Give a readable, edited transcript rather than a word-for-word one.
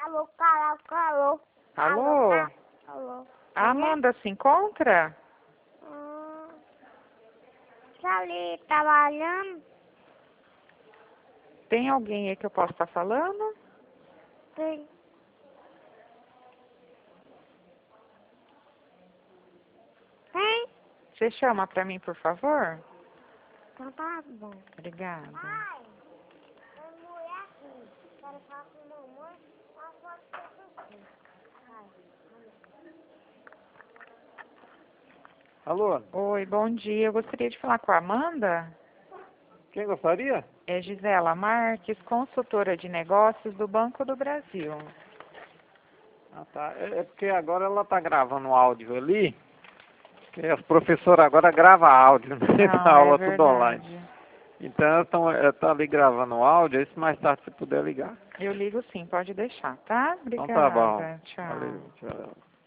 Alô, alô. Alô? Alô. A Amanda se encontra? Tá ali trabalhando? Tem alguém aí que eu posso estar falando? Tem. Tem? Você chama pra mim, por favor? Então tá bom. Obrigada. Pai, a mulher aqui. Quero falar com mamãe. Ela pode ser aqui. Alô, Oi, bom dia. Eu gostaria de falar com a Amanda. quem gostaria? É Gisela Marques, consultora de negócios do Banco do Brasil. Ah, tá. É porque agora ela tá gravando áudio ali. Que as professoras agora gravam áudio, né? Da Ah, é aula tudo online. verdade. Então ela tá ali gravando áudio, aí se mais tarde você puder ligar. Eu ligo sim, pode deixar, tá? Então tá bom. Obrigada. Tchau. Valeu, tchau.